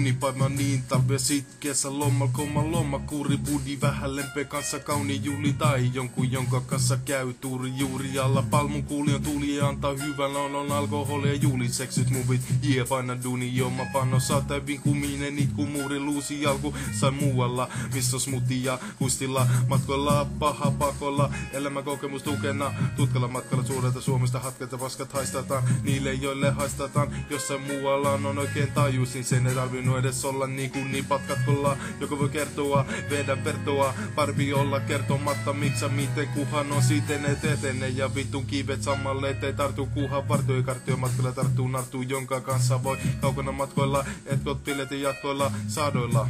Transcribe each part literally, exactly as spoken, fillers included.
Unipaiman niin talve sit kesä lommal komma lomma kuuri budi vähän lempe kanssa kauni juli tai jonkun jonka kanssa käy tuuri juuri alla palmun kuulion tuli ja antaa hyvän launon alkoholia juliseksyt muvit jie paina duni jomma panno saata vinkuminen itku muuri luusi jalku sai muualla missä smuti ja kuistilla matkoilla paha pakolla elämän kokemus tukena tutkalla matkalla suurelta Suomesta hatket ja paskat haistataan niille joille haistataan jossain muualla on oikein tajusin sen ei tarvinnut edes olla niinku niin patkatkolla joka voi kertoa vedä vertoa parvi olla kertomatta miksi miten kuhan on siten et etene ja vitun kivet samalle ettei tartu kuhan vartoi kartio matkalla tarttuu nartuu jonka kanssa voi kaukana matkoilla etkot piletin jatkoilla saadoilla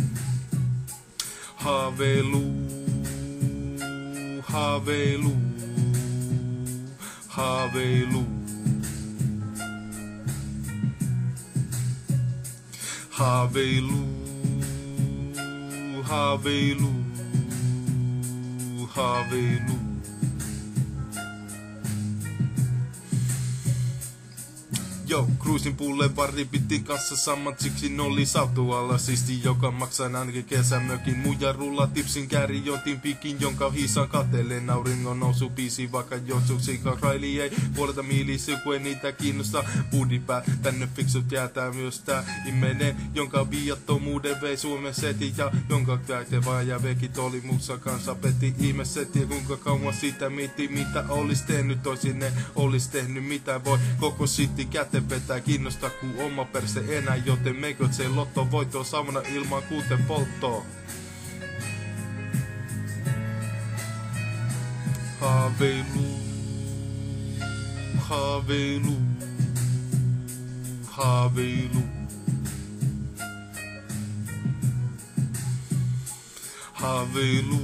haaveilu haaveilu haaveilu haaveilu haaveilu haaveilu Yo, cruisin Boulevardi piti kanssa samat siksi oli sautualla sisti joka maksaa ainakin kesämökin muja rulla tipsin kääri jotin pikin jonka hiisan katellen auringon nousu biisi vaikka jotsuksi raili ei puoleta miilisi kun ei niitä kiinnosta budipää tänne fiksut jäätää myös tää imenen jonka viattomuuden vei Suomen seti ja jonka käyte vaan ja vekit oli muussa kanssa peti ihme seti ja kuinka kauan sitä mietti mitä olis tehnyt toisin ne olis tehnyt mitä voi koko city käteen vetää kiinnostaa ku oma perse enää, joten meiköt se lotto voittoa samana ilman kuuten polttoa. Haaveilu, haaveilu, haaveilu. Haaveilu,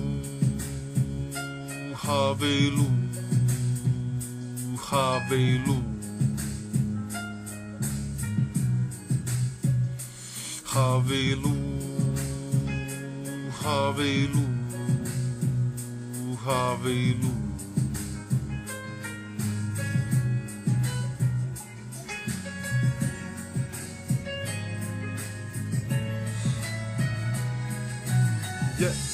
haaveilu, haaveilu. Haaveilu, haaveilu, haaveilu. Yeah.